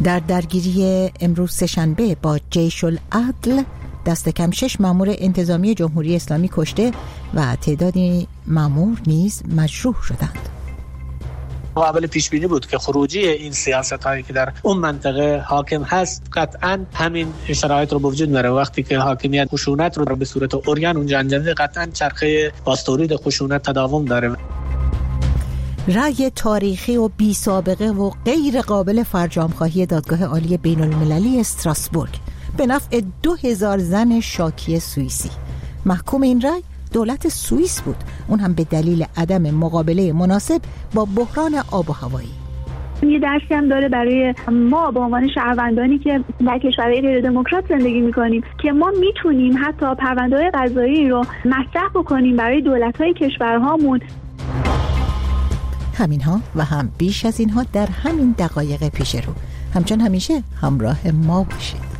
در درگیری امروز سه‌شنبه با جیش العدل دست کم 6 مأمور انتظامی جمهوری اسلامی کشته و تعدادی مأمور نیز مجروح شدند. قابل پیش بینی بود که خروجی این سیاست هایی که در اون منطقه حاکم هست قطعا همین شرایط رو به وجود میاره. وقتی که حاکمیت خشونت رو به صورت عریان اونجا انجام میده، قطعا چرخه باستورید خشونت تداوم داره. رأی تاریخی و بی سابقه و غیر قابل فرجام‌خواهی دادگاه عالی بین المللی استراسبورگ به نفع 2000 زن شاکی سوئیسی. محکوم این رأی دولت سوئیس بود، اون هم به دلیل عدم مقابله مناسب با بحران آب و هوایی. یه درسی هم داره برای ما به عنوان شهروندانی که در کشورهای غیر دموکرات زندگی میکنیم که ما میتونیم حتی پرونده‌های قضایی رو مطرح بکنیم برای دولت‌های کشورهامون. همینها و هم بیش از اینها در همین دقایق پیش رو. همچون همیشه همراه ما باشید.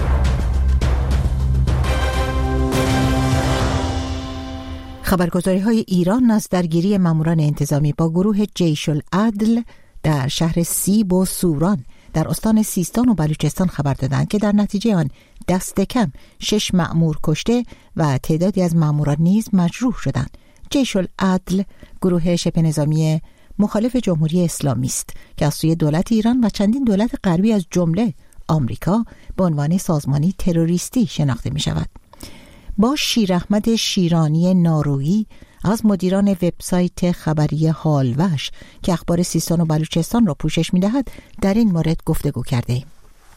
خبرگزاری‌های ایران از درگیری ماموران انتظامی با گروه جیش العدل در شهر سیب و سوران در استان سیستان و بلوچستان خبر دادند که در نتیجه آن دست کم 6 مأمور کشته و تعدادی از مأموران نیز مجروح شدند. جیش العدل گروه شبه نظامی مخالف جمهوری اسلامی است که از سوی دولت ایران و چندین دولت غربی از جمله آمریکا به عنوان سازمانی تروریستی شناخته می شود. با شیراحمد شیرانی نارویی از مدیران وبسایت خبری حالوش که اخبار سیستان و بلوچستان را پوشش می دهد در این مورد گفتگو کرده ایم.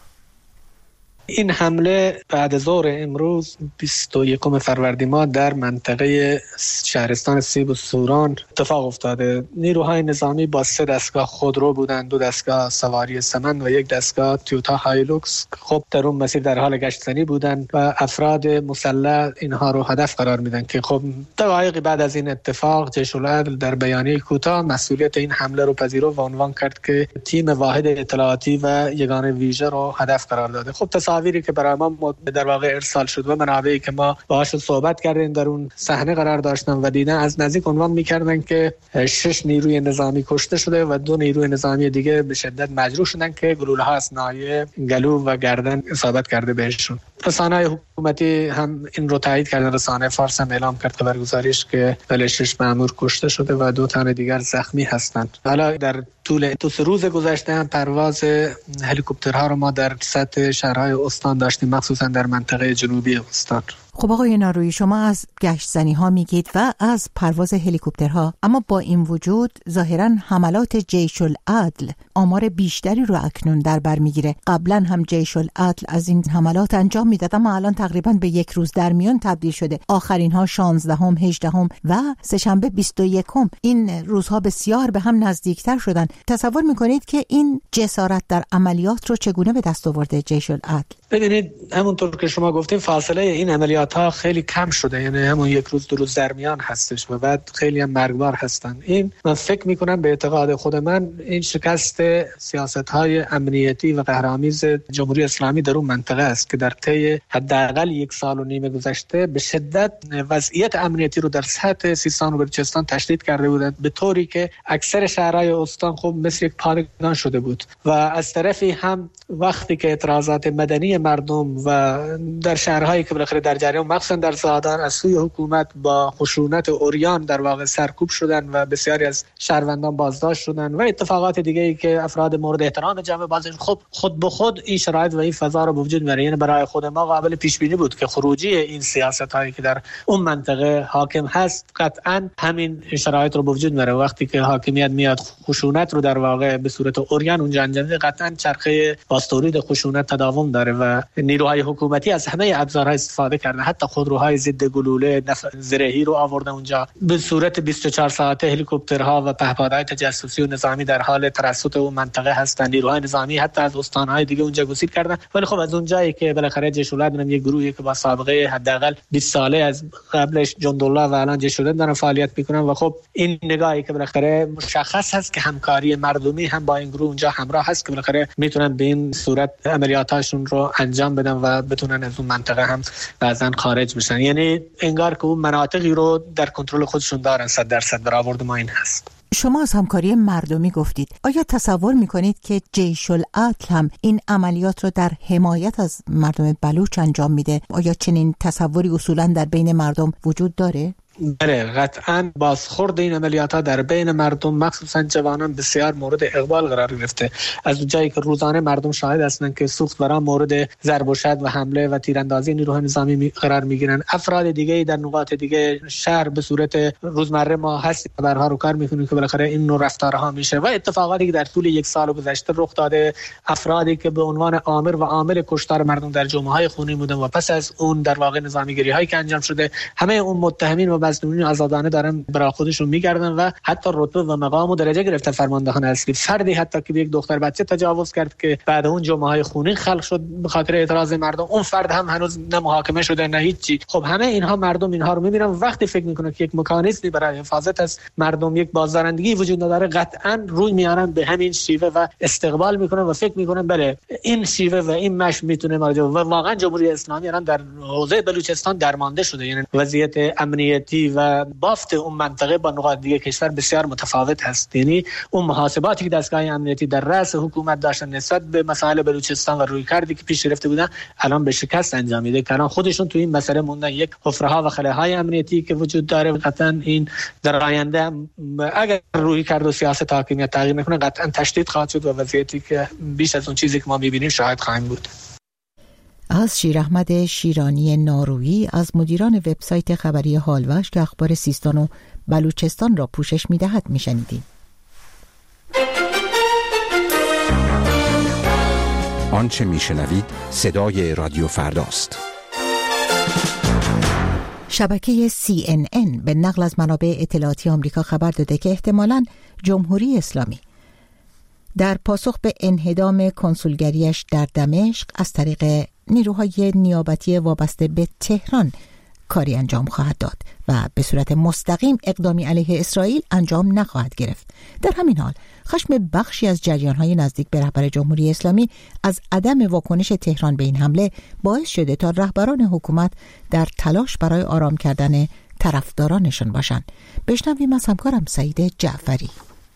این حمله بعد ظهر امروز 21 فروردین ماه در منطقه شهرستان سیب و سوران اتفاق افتاده. نیروهای نظامی با 3 دستگاه خودرو بودند، 2 دستگاه سواری سمن و 1 دستگاه تویوتا هایلوکس. خب در اون مسیر در حال گشتزنی بودند و افراد مسلح اینها رو هدف قرار میدن که خب دقایق بعد از این اتفاق جیش العدل در بیانیه کوتاه مسئولیت این حمله رو پذیرفت و عنوان کرد که تیم واحد اطلاعاتی و یگان ویژه رو هدف قرار داده. خب تصاویری که برای ما در واقع ارسال شد و منابعی که ما باهاش صحبت کردیم در اون صحنه قرار داشتن و دیدن از نزدیک عنوان می‌کردن که 6 نیروی نظامی کشته شده و 2 نیروی نظامی دیگه به شدت مجروح شدن که گلوله‌ها از ناحیه گلو و گردن اصابت کرده بهشون. رسانه‌های حکومتی هم این رو تایید کردن. رسانه فارس هم اعلام کرد خبرگزاریش که 6 مأمور کشته شده و 2 تن دیگر زخمی هستند. حالا در طول 2 روز گذشته هم پرواز هلیکوپترها رو ما در سطح شهرهای استان داشتیم، مخصوصا در منطقه جنوبی استان. خب آقای نارویی، شما از گشتزنی ها میگید و از پرواز هلیکوپترها، اما با این وجود ظاهرا حملات جیش العدل آمار بیشتری رو اکنون در بر میگیره. قبلا هم جیش العدل از این حملات انجام میداد اما الان تقریبا به 1 روز در میان تبدیل شده. آخرین ها 16 18 و سه‌شنبه 21 این روزها بسیار به هم نزدیکتر شدن. تصور میکنید که این جسارت در عملیات رو چگونه به دست آورده جیش العدل؟ ببینید همونطور که شما گفتین فاصله این عملیات ها خیلی کم شده، یعنی همون 1 روز 2 روز در میان هستش و بعد خیلی هم مرگبار هستن. این من فکر میکنم به اعتقاد خود من این شکست سیاست های امنیتی و قهرآمیز جمهوری اسلامی در اون منطقه است که در طی حداقل 1.5 سال گذشته به شدت وضعیت امنیتی رو در سطح سیستان و بلوچستان تشدید کرده بودند، به طوری که اکثر شهرهای استان خب مثل یک پادگان شده بود و از طرفی هم وقتی که اعتراضات مدنی مردم و در شهرهایی که بالاخره در جریان مخصوصا در زادان از سوی حکومت با خشونت عریان در واقع سرکوب شدن و بسیاری از شهروندان بازداشت شدن و اتفاقات دیگه‌ای که افراد مورد احترام جمع بازداشت، خب خود به خود این شرایط و این فضا رو به وجود میاره. یعنی برای خود ما قابل پیش بینی بود که خروجی این سیاست‌هایی که در اون منطقه حاکم هست قطعا همین شرایط رو به وجود میاره. وقتی که حاکمیت میاد خشونت رو در واقع به صورت عریان اونجا انجام میده، قطعا چرخه باستورید خشونت تداوم داره و نیروهای حکومتی از همه ابزارها استفاده کردن، حتی خودروهای ضد گلوله زرهی رو آوردن اونجا. به صورت 24 ساعته هلیکوپترها و پهپادهای تجسسی و نظامی در حال ترصد اون منطقه هستن. نیروهای نظامی حتی از استانهای دیگه اونجا گسیل کردن. ولی خب از اونجایی که بالاخره جیش العدل یک گروهی که با سابقه حداقل 20 ساله از قبلش جندالله و الان جیش العدل دارن فعالیت میکنن و خب این نگاهی که بالاخره مشخص هست که همکاری مردمی هم با این گروه اونجا همراه هست که بالاخره میتونن به این صورت عملیاتاشون رو انجام بدن و بتونن از اون منطقه هم بعضن خارج بشن. یعنی انگار که اون مناطقی رو در کنترل خودشون دارن 100% برآورد ما این هست. شما از همکاری مردمی گفتید. آیا تصور میکنید که جیش العدل هم این عملیات رو در حمایت از مردم بلوچ انجام میده؟ آیا چنین تصوری اصولا در بین مردم وجود داره؟ بله، قطعا بازخورد این عملیات ها در بین مردم مخصوصا جوانان بسیار مورد اقبال قرار گرفته. از جایی که روزانه مردم شاهد هستند که سوختوران مورد ضرب و شتم و حمله و تیراندازی نیروهای نظامی قرار میگیرن. افراد دیگه در نقاط دیگه شهر به صورت روزمره ما هستیم خبرها رو کار میکنیم که بالاخره این نوع رفتارها میشه و اتفاقاتی که در طول یک سال گذشته رخ داده، افرادی که به عنوان آمر و عامل کشتار مردم در جمعه‌های خونین بودن و پس از اون در واقع نظامیگیری هایی که انجام شده، همه اون متهمین و مظنونین آزادانه دارن برای خودشون میگردن و حتی رتبه و مقام و درجه گرفته فرماندهان اصلی. فردی حتی که به یک دختر بچه تجاوز کرد که بعد اون جمعه‌های خونین خلق شد به خاطر اعتراض مردم، اون فرد هم هنوز نه محاکمه شده نه هیچی. خب همه اینها مردم اینها رو میبینن، وقتی فکر میکنن که یک مکانیزمی برای حفاظت از مردم، یک بازدارندگی وجود نداره، قطعا روی میارن به همین شیوه و استقبال میکنن و فکر میکنن بله این شیوه و این مش میتونه و واقعا جمهوری اسلامی الان در حوزه بلوچستان درمانده شده. یعنی وضعیت امنیتی و بافت اون منطقه با نقاط دیگه کشور بسیار متفاوت هست. یعنی اون محاسباتی که دستگاه امنیتی در رأس حکومت داشتن نسبت به مسائل بلوچستان و رویکردی که پیش گرفته بودن الان به شکست انجامیده. الان خودشون تو این مسئله موندن. یک حفره‌ها و خلاهای امنیتی که وجود داره، قطعا این در آینده اگر رویکرد و سیاست حاکمیت تغییر نکنه قطعا تشدید خواهد شد و وضعیتی که بیش از اون چیزی که ما می‌بینیم شاهد خواهیم بود. از شیراحمد شیرانی نارویی از مدیران وبسایت خبری هالوش که اخبار سیستان و بلوچستان را پوشش می‌دهد می‌شنیدیم. آنچه می‌شنوید صدای رادیو فرداست. شبکه CNN به نقل از منابع اطلاعاتی آمریکا خبر داده که احتمالاً جمهوری اسلامی در پاسخ به انهدام کنسولگریش در دمشق از طریق نیروهای نیابتی وابسته به تهران کاری انجام خواهد داد و به صورت مستقیم اقدامی علیه اسرائیل انجام نخواهد گرفت. در همین حال خشم بخشی از جریان‌های نزدیک به رهبر جمهوری اسلامی از عدم واکنش تهران به این حمله باعث شده تا رهبران حکومت در تلاش برای آرام کردن طرفدارانشان باشند. بشنویم از همکارم سعید جعفری.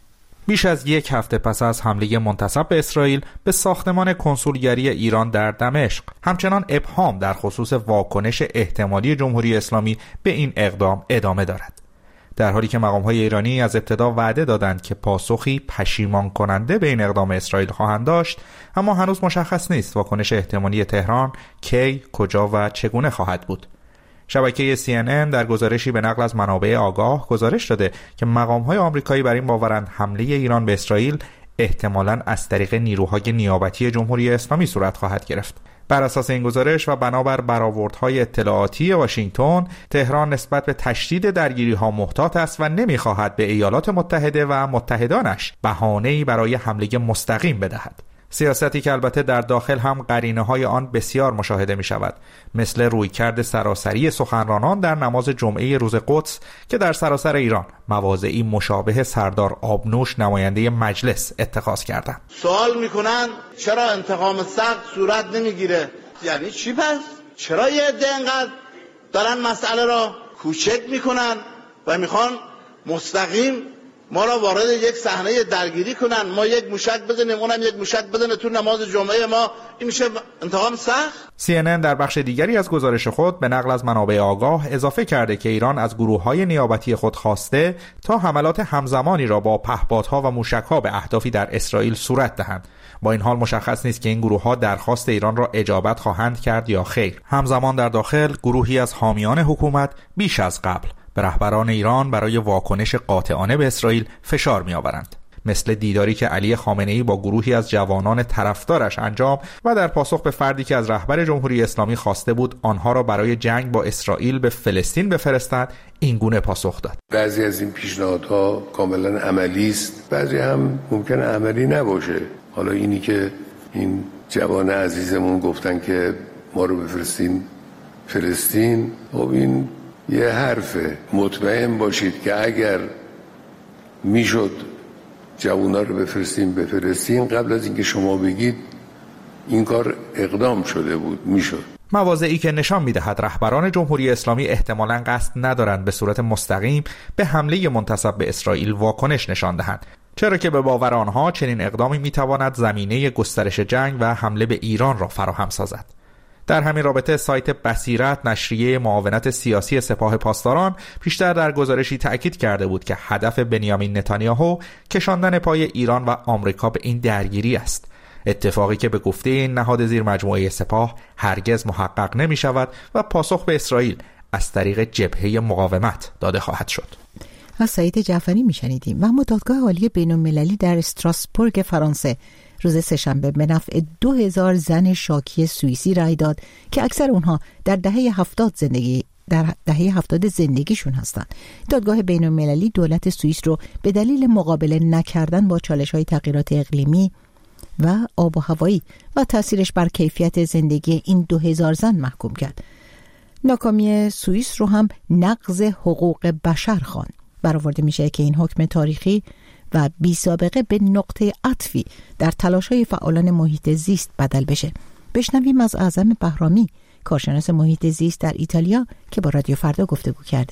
بیش از یک هفته پس از حمله منتصب به اسرائیل به ساختمان کنسولگری ایران در دمشق، همچنان ابهام در خصوص واکنش احتمالی جمهوری اسلامی به این اقدام ادامه دارد. در حالی که مقام‌های ایرانی از ابتدا وعده دادند که پاسخی پشیمان کننده به این اقدام اسرائیل خواهند داشت، اما هنوز مشخص نیست واکنش احتمالی تهران کی، کجا و چگونه خواهد بود. شبکه CNN در گزارشی به نقل از منابع آگاه گزارش داده که مقام‌های آمریکایی بر این باورند حمله ایران به اسرائیل احتمالاً از طریق نیروهای نیابتی جمهوری اسلامی صورت خواهد گرفت. بر اساس این گزارش و بنابر برآوردهای اطلاعاتی واشنگتن، تهران نسبت به تشدید درگیری‌ها محتاط است و نمی‌خواهد به ایالات متحده و متحدانش بهانه‌ای برای حمله مستقیم بدهد. سیاستی که البته در داخل هم قرینه‌های آن بسیار مشاهده می‌شود، مثل رویکرد سراسری سخنرانان در نماز جمعه روز قدس که در سراسر ایران مواضعی مشابه سردار آبنوش نماینده مجلس اتخاذ کردند. سوال می‌کنن چرا انتقام سخت صورت نمی‌گیره؟ یعنی چی پس؟ چرا یه عده اینقدر دارن مسئله را کوچک می‌کنن و می‌خوان مستقیم ما را وارد یک صحنه درگیری کنن؟ ما یک موشک بزنیم، اونم یک موشک بزنه تو نماز جمعه ما، این میشه انتقام سخت؟ CNN در بخش دیگری از گزارش خود به نقل از منابع آگاه اضافه کرده که ایران از گروه‌های نیابتی خود خواسته تا حملات همزمانی را با پهپادها و موشک‌ها به اهدافی در اسرائیل صورت دهند. با این حال مشخص نیست که این گروه‌ها درخواست ایران را اجابت خواهند کرد یا خیر. همزمان در داخل گروهی از حامیان حکومت بیش از قبل به رهبران ایران برای واکنش قاطعانه به اسرائیل فشار می‌آورند، مثل دیداری که علی خامنه‌ای با گروهی از جوانان طرفدارش انجام و در پاسخ به فردی که از رهبر جمهوری اسلامی خواسته بود آنها را برای جنگ با اسرائیل به فلسطین بفرستند، این گونه پاسخ داد. بعضی از این پیشنهادها کاملا عملی است، بعضی هم ممکن عملی نباشه. حالا اینی که این جوان عزیزمون گفتن که ما رو بفرستین فلسطین، خب این یه حرفه. مطمئن باشید که اگر میشد جوونا رو بفرستین قبل از اینکه شما بگید این کار اقدام شده بود، میشد. مواضعی که نشان می‌دهد رهبران جمهوری اسلامی احتمالاً قصد ندارند به صورت مستقیم به حمله منتسب به اسرائیل واکنش نشان دهند، چرا که به باور آنها چنین اقدامی می‌تواند زمینه گسترش جنگ و حمله به ایران را فراهم سازد. در همین رابطه سایت بصیرت نشریه معاونت سیاسی سپاه پاسداران پیشتر در گزارشی تأکید کرده بود که هدف بنیامین نتانیاهو کشاندن پای ایران و آمریکا به این درگیری است، اتفاقی که به گفته این نهاد زیر مجموعه سپاه هرگز محقق نمی شود و پاسخ به اسرائیل از طریق جبهه مقاومت داده خواهد شد. از سعید جعفری میشنیدیم. و دادگاه عالی بین‌المللی در استراسبورگ فرانسه روز سه‌شنبه به نفع 2000 زن شاکی سوئیسی رأی داد که اکثر اونها در دهه 70 زندگیشون هستند. دادگاه بین‌المللی دولت سوئیس رو به دلیل مقابله نکردن با چالش‌های تغییرات اقلیمی و آب و هوایی و تأثیرش بر کیفیت زندگی این 2000 زن محکوم کرد. ناکامی سوئیس رو هم نقض حقوق بشر خواند. برآورده میشه که این حکم تاریخی و بی سابقه به نقطه عطفی در تلاش‌های فعالان محیط زیست بدل بشه. بشنویم از اعظم بهرامی، کارشناس محیط زیست در ایتالیا که با رادیو فردا گفتگو کرده.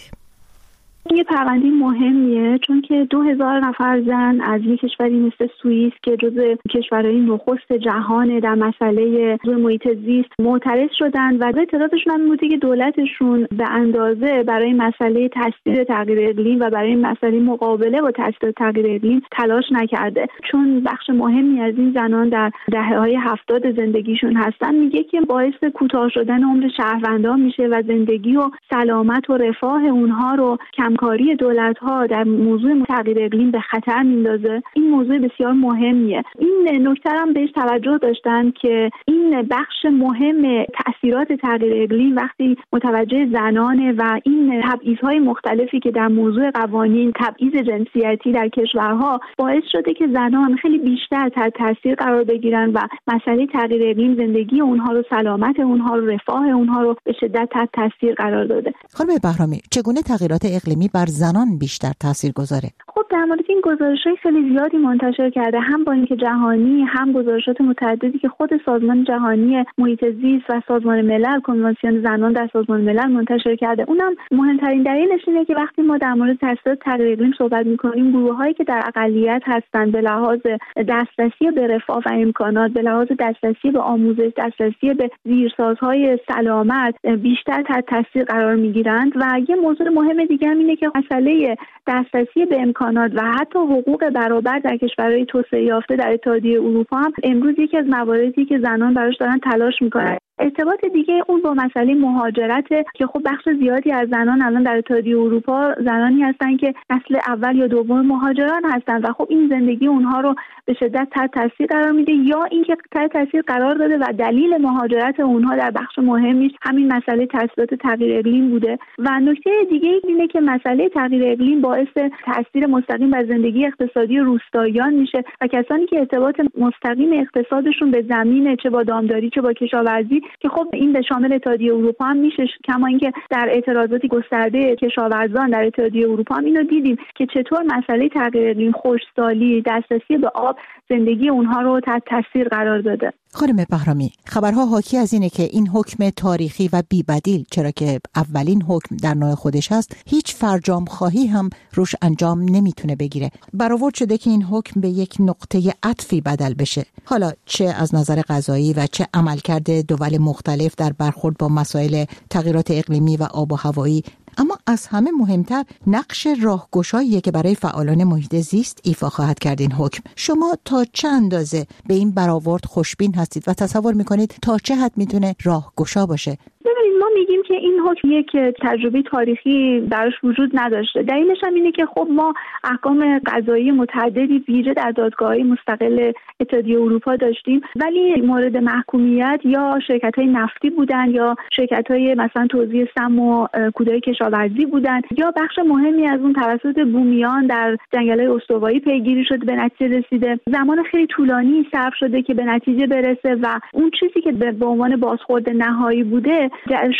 یه پرونده مهمیه چون که 2000 نفر زن از یک کشوری مثل سوئیس که جزو کشورهای نخست جهان در مسئله محیط زیست معترض شدن و اعتراضشون هم بوده که دولتشون به اندازه برای مسئله تاثیر تغییر اقلیم و برای مسئله مقابله با تاثیر تغییر اقلیم تلاش نکرده. چون بخش مهمی از این زنان در دهه‌های 70 زندگیشون هستن، میگه که باعث کوتاه شدن عمر شهروندان میشه و زندگی و سلامت و رفاه اونها رو کاری دولت‌ها در موضوع تغییر اقلیم به خطر میندازه. این موضوع بسیار مهمیه. این نکته هم بهش توجه داشتن که این بخش مهم تأثیرات تغییر اقلیم وقتی متوجه زنانه و این تبعیض‌های مختلفی که در موضوع قوانین تبعیض جنسیتی در کشورها باعث شده که زنان خیلی بیشتر تحت تاثیر قرار بگیرن و مسئله تغییر اقلیم زندگی اونها رو، سلامت اونها رو، رفاه اونها رو به شدت تحت تاثیر قرار داده. خانم بهرامی، چگونه تغییرات اقلیمی بر زنان بیشتر تاثیر گذاره؟ خب در مورد این گزارش‌های خیلی زیادی منتشر کرده، هم بانک جهانی، هم گزارشات متعددی که خود سازمان جهانی محیط زیست و سازمان ملل، کنوانسیون زنان در سازمان ملل منتشر کرده. اونم مهمترین دلیلش اینه که وقتی ما در مورد تاثیرات تغییر اقلیم صحبت می‌کنیم، گروه‌هایی که در اقلیت هستند به لحاظ دسترسی به رفاه و امکانات، به لحاظ دسترسی به آموزش، دسترسی به زیرسازهای سلامت بیشتر تحت تاثیر قرار می‌گیرند. و یه موضوع مهم دیگه هم اینه که مسئله دسترسی به امکانات و حتی حقوق برابر در کشورهای توسعه یافته در اتحادیه اروپا هم امروز یکی از مواردی که زنان براش دارن تلاش میکنن. ارتباط دیگه اون با مسئله مهاجرت که خب بخش زیادی از زنان الان در اتحادیه اروپا زنانی هستن که نسل اول یا دوم مهاجران هستن و خب این زندگی اونها رو به شدت تحت تاثیر قرار میده، یا اینکه تحت تاثیر قرار داده و دلیل مهاجرت اونها در بخش مهمیش همین مسئله تاثیرات تغییر اقلیم بوده. و نکته دیگه اینه که مسئله تغییر اقلیم باعث تاثیر مستقیم بر زندگی اقتصادی روستاییان میشه و کسانی که ارتباط مستقیم اقتصادشون به زمین، چه با دامداری چه با کشاورزی، که خب این به شامل اتحادیه اروپا هم میشه، کما اینکه در اعتراضات گسترده کشاورزان در اتحادیه اروپا هم اینو دیدیم که چطور مسئله تغییر اقلیم، خشکسالی، دسترسی به آب زندگی اونها رو تحت تاثیر قرار داده. خانم بهرامی، خبرها حاکی از اینه که این حکم تاریخی و بی‌بدیل، چرا که اولین حکم در نوع خودش هست، هیچ فرجام خواهی هم روش انجام نمیتونه بگیره. برآورد شده که این حکم به یک نقطه عطفی بدل بشه، حالا چه از نظر قضایی و چه عملکرد دول مختلف در برخورد با مسائل تغییرات اقلیمی و آب و هوایی. اما از همه مهمتر نقش راهگشاییه که برای فعالان محیط زیست ایفا خواهد کرد این حکم. شما تا چه اندازه به این برآورد خوشبین هستید و تصور میکنید تا چه حد میتونه راهگشا باشه؟ ببینید، ما میگیم که این حکم یک تجربه تاریخی درش وجود نداشته. دلیلش هم اینه که خب ما احکام قضایی متعددی ویژه در دادگاه‌های مستقل اتحادیه اروپا داشتیم، ولی مورد محکومیت یا شرکت‌های نفتی بودن یا شرکت‌های مثلا توزیع سم و کودهای کشاورزی بودن، یا بخش مهمی از اون توسط بومیان در جنگل‌های استوایی پیگیری شده به نتیجه رسیده. زمان خیلی طولانی صرف شده که به نتیجه برسه و اون چیزی که به عنوان بازخورد نهایی بوده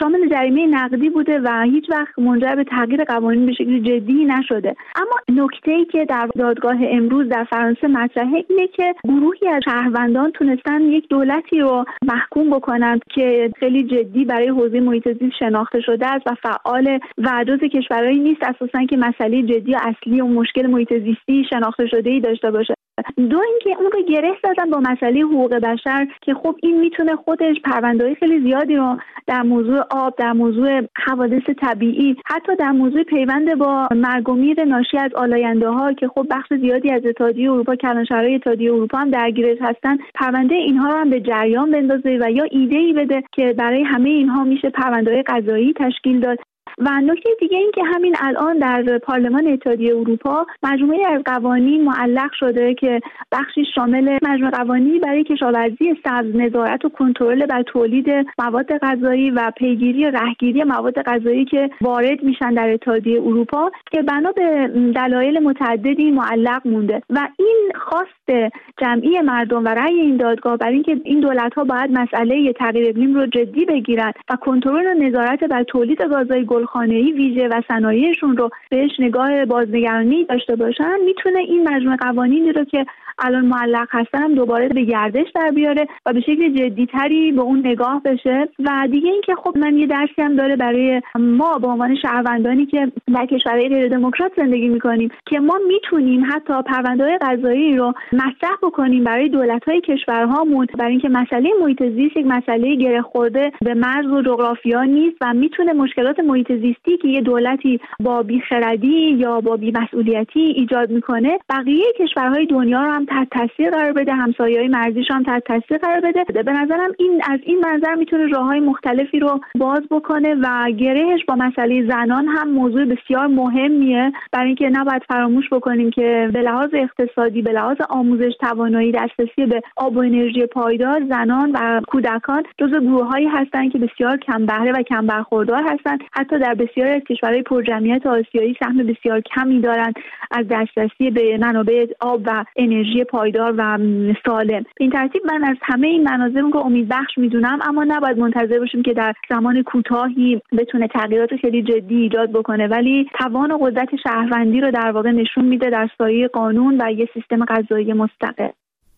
شامل جریمه نقدی بوده و هیچ وقت منجر به تغییر قوانین به شکل جدی نشده. اما نکته‌ای که در دادگاه امروز در فرانسه مطرحه اینه که گروهی از شهروندان تونستن یک دولتی رو محکوم بکنند که خیلی جدی برای حوزه محیط زیست شناخته شده است و فعال و جزو کشورهایی نیست اساساً که مسئله جدی و اصلی و مشکل محیط زیستی شناخته شده‌ای داشته باشه. دو اینکه اون رو گره زدن با مسئله حقوق بشر که خب این میتونه خودش پرونده‌های خیلی زیادی رو در موضوع آب، در موضوع حوادث طبیعی، حتی در موضوع پیوند با مرگ و میر ناشی از آلاینده‌ها که خب بخش زیادی از اتحادیه اروپا، کلانشهرهای اتحادیه اروپا هم درگیرش هستن، پرونده اینها رو هم به جریان بندازه و یا ایده‌ای بده که برای همه اینها میشه پرونده‌های قضایی تشکیل داد. و نکته دیگه این که همین الان در پارلمان اتحادیه اروپا مجموعه از قوانین معلق شده که بخشی شامل مجموعه قوانینی برای کشاورزی سبز، نظارت و کنترل بر تولید مواد غذایی و پیگیری و رهگیری مواد غذایی که وارد میشن در اتحادیه اروپا که بنا به دلایل متعددی معلق مونده و این خواست جمعی مردم و رأی این دادگاه برای اینکه این دولت‌ها باید مسئله تغییر اقلیم رو جدی بگیرن و کنترل و نظارت بر تولید گازهای گلخانه‌ای ویژه و صنایعشون رو بهش نگاه بازنگرانی داشته باشن، میتونه این مجموعه قوانینی رو که الان معلق هستن هم دوباره به گردش در بیاره و به شکل جدی‌تری به اون نگاه بشه. و دیگه این که خب من یه درسی هم داره برای ما به عنوان شهروندانی که در کشورهای غیر دموکرات زندگی می‌کنیم که ما میتونیم حتی پرونده‌های قضایی رو مطرح بکنیم برای دولت‌های کشورهامون، برای اینکه مسئله محیط زیست یک مسئله گره خورده به مرز و جغرافیا نیست و میتونه مشکلات محیط زیستی که یه دولتی با بیخردی یا با بی‌مسئولیتی ایجاد میکنه بقیه کشورهای دنیا رو هم تحت تاثیر قرار بده، همسایه‌های مرزیش هم تحت تاثیر قرار بده. به نظرم این از این منظر میتونه راههای مختلفی رو باز بکنه و گرهش با مسئله زنان هم موضوع بسیار مهمیه، برای اینکه نباید فراموش بکنیم که به لحاظ اقتصادی، به لحاظ آموزش، توانایی دسترسی به آب و انرژی پایدار، زنان و کودکان جزو گروه‌هایی هستند که بسیار کم بهره و کم برخوردار هستند. حتی در بسیاری از کشورهای پرجمعیت آسیایی سهم بسیار کمی دارند از دسترسی به منابع آب و انرژی پایدار و سالم. به این ترتیب من از همه این مناظر رو امیدبخش میدونم، اما نباید منتظر باشیم که در زمان کوتاهی بتونه تغییرات خیلی جدی ایجاد بکنه، ولی توان و قدرت شهروندی رو در واقع نشون میده در سایه قانون و یه سیستم قضایی مستقل.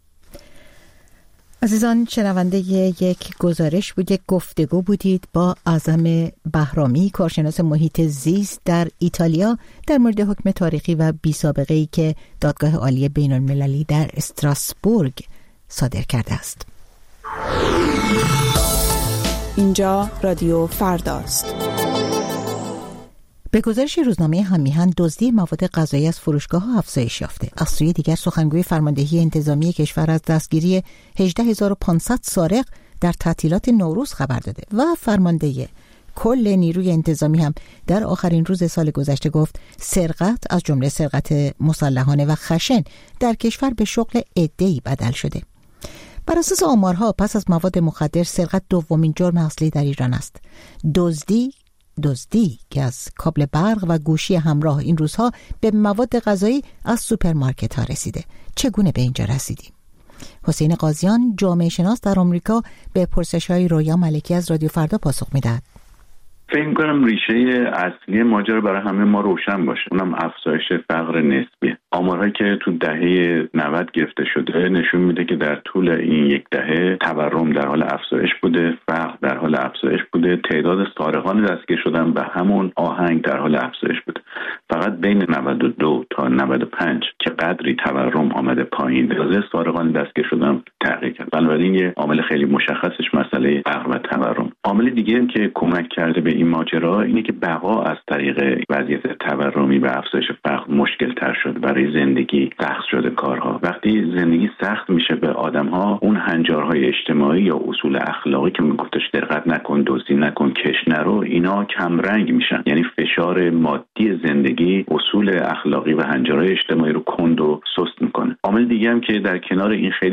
عزیزان شنونده یک گزارش بود، یک گفتگو بودید با اعظم بهرامی، کارشناس محیط زیست در ایتالیا، در مورد حکم تاریخی و بی سابقه ای که دادگاه عالی بین المللی در استراسبورگ صادر کرده است. اینجا رادیو فرداست. به گزارش روزنامه هم‌میهن دزدی مواد غذایی از فروشگاه‌ها افزایش یافته. از سوی دیگر سخنگوی فرماندهی انتظامی کشور از دستگیری 18500 سارق در تعطیلات نوروز خبر داده و فرمانده کل نیروی انتظامی هم در آخرین روز سال گذشته گفت سرقت از جمله سرقت مسلحانه و خشن در کشور به شغل عده‌ای بدل شده. بر اساس آمارها پس از مواد مخدر سرقت دومین جرم اصلی در ایران است. دزدی که از کابل برق و گوشی همراه این روزها به مواد غذایی از سوپرمارکت ها رسیده. چگونه به اینجا رسیدیم؟ حسین قاضیان، جامعه شناس در آمریکا، به پرسش‌های رویا ملکی از رادیو فردا پاسخ می‌دهد. فکر کنم ریشه اصلی ماجرا برای همه ما روشن باشه، اونم افزایش فقر نسبی. آمارهایی که تو دهه 90 گرفته شده نشون میده که در طول این یک دهه تورم در حال افزایش بوده، فقر در حال افزایش بوده، تعداد سارقان دستگیر شدن به همون آهنگ در حال افزایش بوده. فقط بین 92 تا 95 که قدری تورم آمده پایین، تعداد سارقان دستگیر شدن تغییر کرد. بنابراین یه عامل خیلی مشخصش مسئله فقر و تورم. عامل دیگه هم که کمک کرده به این ماجرا اینه که بقا از طریق وضعیت تورمی و افزایش فقر مشکل تر شده، برای زندگی سخت شده کارها. وقتی زندگی سخت میشه به آدم‌ها، اون هنجارهای اجتماعی یا اصول اخلاقی که میگفتش دقت نکن، دزدی نکن، کش نرو، اینا کم رنگ میشن. یعنی فشار مادی زندگی اصول اخلاقی و هنجارهای اجتماعی رو کند و سست میکنه. عامل دیگه هم که در کنار این خیلی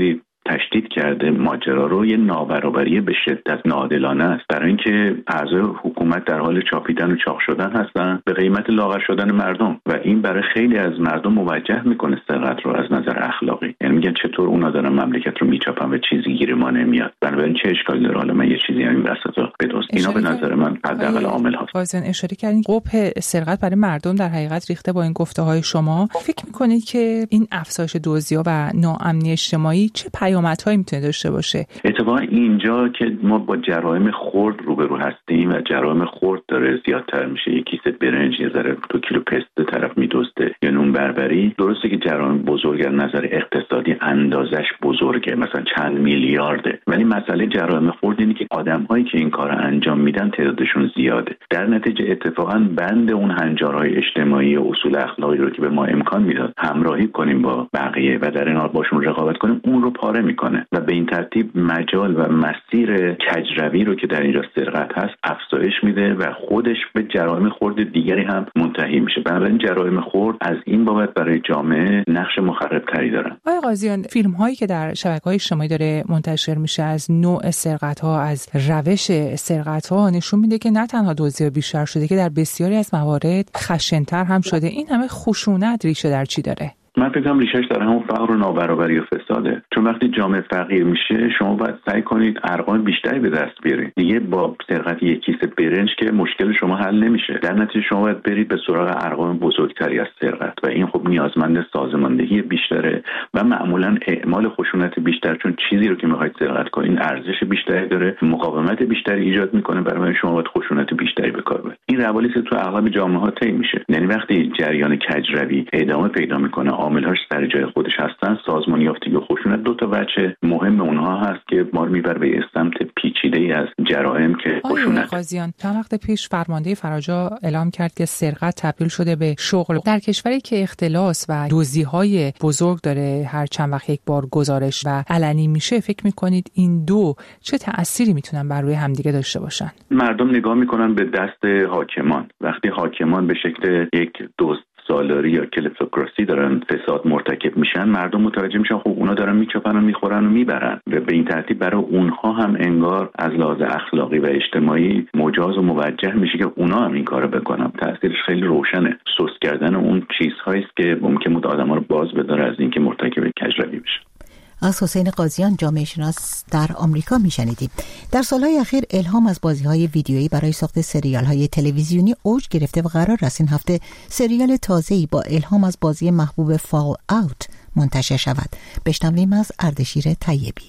تشدید کرده ماجرا رو یه نابرابری به شدت ناعادلانه است. برای اینکه اعضای حکومت در حال چاپیدن و چاق شدن هستن به قیمت لاغر شدن مردم و این برای خیلی از مردم موجه میکنه سرقت رو از نظر اخلاقی. یعنی میگن چطور اونا دارن مملکت رو میچاپن و چیزی گیر ما نمیاد، بنابراین چه اشکالی داره حالا من یه چیزی همین وسطا بدوست. اینا به نظر من حداقل عامل هست. واسه اشاره کردین قبح سرقت برای مردم در حقیقت ریخته با این گفته‌های شما. فکر میکنید که این افزایش دزدی‌ها و ناامنی اجتماعی چه پیامدهایی میتونه داشته باشه؟ اتفاقا اینجا که ما با جرایم خرد روبرو هستیم و جرایم خرد داره زیادتر میشه، یک کیسه برنج یه ذره 2 کیلو پسته طرف میدزده یا نون بربری، درسته که جرایم بزرگ از نظر اقتصادی اندازش بزرگه، مثلا چند میلیارده، ولی مسئله جرایم خرد اینه که آدم‌هایی که این کارو انجام میدن تعدادشون زیاده. در نتیجه اتفاقا بند اون هنجارهای اجتماعی و اصول اخلاقی رو که به ما امکان میداد همراهی کنیم با بقیه و در این حال باشون رقابت کنیم، اون رو پاره میکنه و به این ترتیب مجال و مسیر کجروی رو که در اینجا سرقت هست افزایش میده و خودش به جرایم خرد دیگری هم منتهی میشه. بنابراین جرایم خرد از این بابت برای جامعه نقش مخربتری دارن. آقای قاضیان، فیلم هایی که در شبکه‌های اجتماعی داره منتشر میشه از نوع سرقت ها، از روش سرقت ها، نشون میده که نه تنها دزدی بیشتر شده که در بسیاری از موارد خشن‌تر هم شده. این همه خشونت ریشه در چی داره؟ من فکر کنم ریشش در همون فقر و نابرابری و فساده. چون وقتی جامعه فقیر میشه شما باید سعی کنید ارقام بیشتری به دست بیارید. دیگه با سرقت یک کیسه برنج که مشکل شما حل نمیشه. در نتیجه شما باید برید به سراغ ارقام بزرگتری از سرقت و این خب نیازمند سازماندهی بیشتره و معمولا اعمال خشونت بیشتر، چون چیزی رو که میخواید سرقت کنین ارزش بیشتری داره، مقاومت بیشتری ایجاد میکنه، برای شما باید خشونت بیشتری به کار ببرید. این روالی که تو اغلب جامعه‌ها طی میشه. یعنی وقتی جریان کجروی ادامه پیدا میکنه، عامل‌هاش سر جای خودش هستن، سازمان یافتگی و خشونت دو تا وجه مهم اونها هست که ما رو میبره به سمت پیچیده‌ای از جرائم که خشونت. قاضیان، چند وقت پیش فرمانده فراجا اعلام کرد که سرقت تبدیل شده به شغل. در کشوری که اختلاس و دزدی‌های بزرگ داره هر چند وقت یک بار گزارش و علنی میشه، فکر می‌کنید این دو چه تأثیری میتونن بر روی همدیگه داشته باشن؟ مردم نگاه میکنن به دست حاکمان. وقتی حاکمان به شکل یک دزد سالاری یا کلیپتوکراسی دارن فساد مرتکب میشن، مردم متوجه میشن خب اونا دارن میچاپن و میخورن و میبرن و به این ترتیب برای اونها هم انگار از لحاظ اخلاقی و اجتماعی مجاز و موجه میشه که اونا هم این کارو بکنن. تاثیرش خیلی روشنه. سوس کردن اون چیزهایی است که ممکن بود آدما رو باز بداره از اینکه مرتکب کجروی بشه. از حسین قاضیان، جامعه شناس در آمریکا میشنیدیم. در سالهای اخیر الهام از بازی‌های ویدیویی برای ساخت سریال‌های تلویزیونی اوج گرفته و قرار است این هفته سریال تازه‌ای با الهام از بازی محبوب فال اوت منتشر شود. بشنویم از اردشیر طیبی.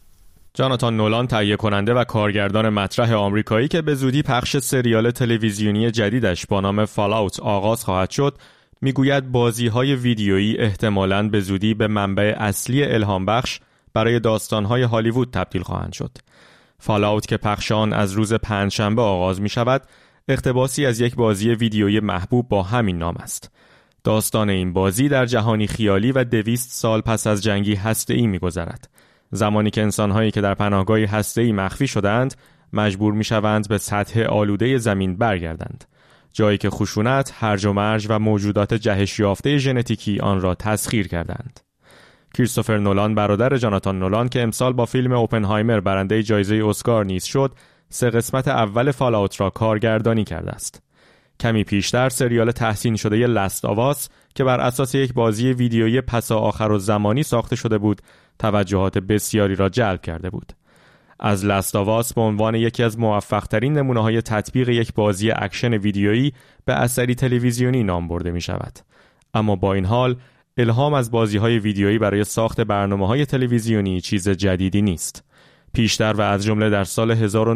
جاناتان نولان، تهیه کننده و کارگردان مطرح آمریکایی که به زودی پخش سریال تلویزیونی جدیدش با نام فال اوت آغاز خواهد شد، میگوید بازی‌های ویدیویی احتمالاً به زودی به منبع اصلی الهام بخش برای داستان‌های هالیوود تبدیل خواهند شد. فال اوت که پخش آن از روز پنجشنبه آغاز می‌شود، اقتباسی از یک بازی ویدیویی محبوب با همین نام است. داستان این بازی در جهانی خیالی و 200 سال پس از جنگی هسته‌ای می‌گذرد. زمانی که انسان‌هایی که در پناهگاهی هسته‌ای مخفی شدند، مجبور می‌شوند به سطح آلوده زمین برگردند. جایی که خشونت، هرج و مرج و موجودات جهش یافته ژنتیکی آن را تسخیر کردند. کریستوفر نولان، برادر جاناتان نولان که امسال با فیلم اوپنهایمر برنده جایزه اسکار نیز شد، 3 قسمت اول فال اوت را کارگردانی کرده است. کمی پیشتر سریال تحسین شده لست آف آس که بر اساس یک بازی ویدیویی پسا آخرالزمانی ساخته شده بود، توجهات بسیاری را جلب کرده بود. از لست آف آس به عنوان یکی از موفق‌ترین نمونه‌های تطبیق یک بازی اکشن ویدیویی به اثری تلویزیونی نام برده می‌شود. اما با این حال، الهام از بازی‌های ویدیویی برای ساخت برنامه‌های تلویزیونی چیز جدیدی نیست. پیشتر و از جمله در سال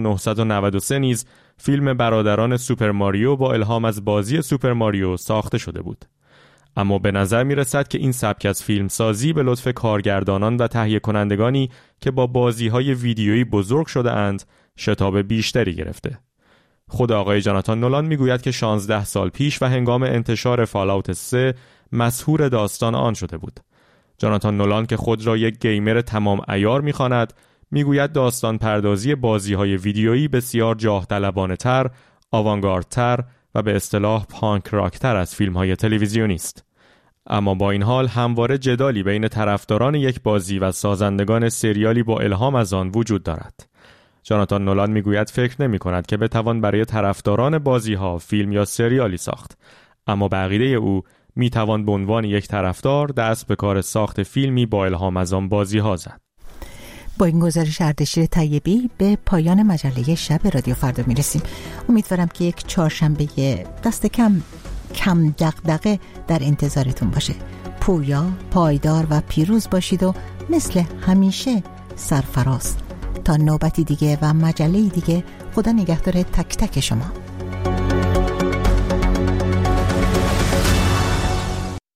1993 نیز فیلم برادران سوپر ماریو با الهام از بازی سوپر ماریو ساخته شده بود. اما به نظر می رسد که این سبک از فیلمسازی به لطف کارگردانان و تهیه کنندگانی که با بازی‌های ویدیویی بزرگ شده اند شتاب بیشتری گرفته. خود آقای جاناتان نولان می گوید که 16 سال پیش و هنگام انتشار فال اوت 3 مسحور داستان آن شده بود. جاناتان نولان که خود را یک گیمر تمام عیار می خواند، می گوید داستان پردازی بازی‌های ویدیویی بسیار جاه طلبانه‌تر، آوانگاردتر و به اصطلاح پانک راکتر از فیلم‌های تلویزیونی است. اما با این حال همواره جدالی بین طرفداران یک بازی و سازندگان سریالی با الهام از آن وجود دارد. جاناتان نولان میگوید فکر نمی‌کند که بتوان برای طرفداران بازی‌ها فیلم یا سریالی ساخت، اما به عقیده او میتوان به عنوان یک طرفدار دست به کار ساخت فیلمی با الهام از آن بازی‌ها زد. با این گزارش اردشیر طیبی به پایان مجله شب رادیو فردا میرسیم. امیدوارم که یک چهارشنبه دست کم دغدغه در انتظارتون باشه. پویا، پایدار و پیروز باشید و مثل همیشه سرفراز. تا نوبتی دیگه و مجله دیگه، خدا نگهدار تک تک شما.